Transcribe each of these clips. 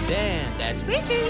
Damn, that's British.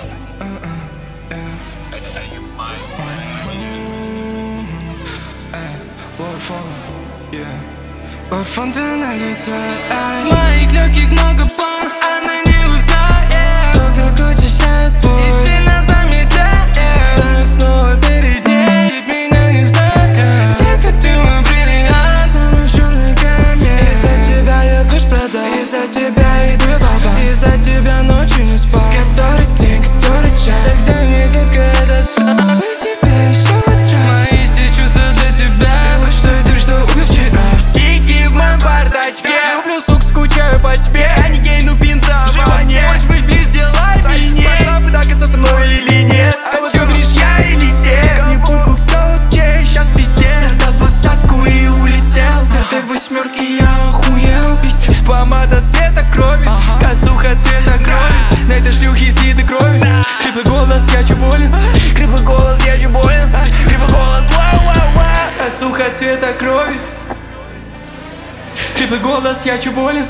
Фонты на лице, в моих легких много пар, она не узнает. То, как очищает боль и сильно замедляет. Знаю, снова перед ней, тип меня не знает. Детка, ты мой бриллиант, самый черный камень. Из-за тебя я душ продал, из-за тебя иду в обман, из-за тебя ночью не спал. Который день, который час, тогда мне, детка, этот шанс. Без тебя еще утра, мои все чувства для тебя. Вот что и ты, что убил вчера. Стики в моем бардачке. Люблю, сук, скучаю по тебе. Я не гей, ну бинта во мне. Хочешь быть ближе, делай мне. Попробуй догадаться со мной или нет. Кого ты говоришь, я или те? Не буду кто чей, сейчас пиздец. Я дал 20-ку и улетел. С этой восьмерки я охуел. Пиздец. Помада цвета крови, косуха цвета крови. На этой шлюхе следы крови. Хриплый голос, я чё болен. Хриплый голос, я чё болен. Хриплый голос, вау-вау-вау. Косуха цвета крови. Хриплый голос, я чё болен.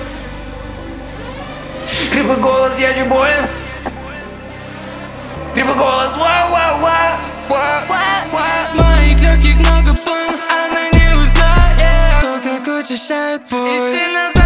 Хриплый голос, я чё болен. Хриплый голос, вау-вау-вау. В моих легких много пар, она не узнает. То, как очищает боль и сильно